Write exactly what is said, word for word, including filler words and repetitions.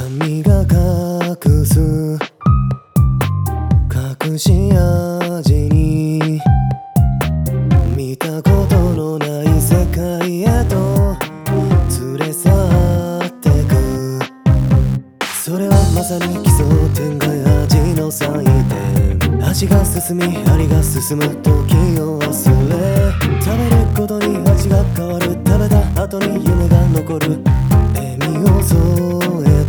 髪が隠す隠し味に見たことのない世界へと連れ去ってく。それはまさに奇想天外味の祭典。味が進み針が進む時を忘れ、食べることに味が変わる。食べた後に夢が残る笑みを添え